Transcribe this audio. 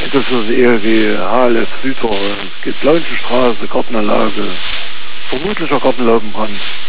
Das ist eher wie HLF Südtor. Es geht Leunchestraße, Gartenanlage, vermutlicher Gartenlaubenbrand.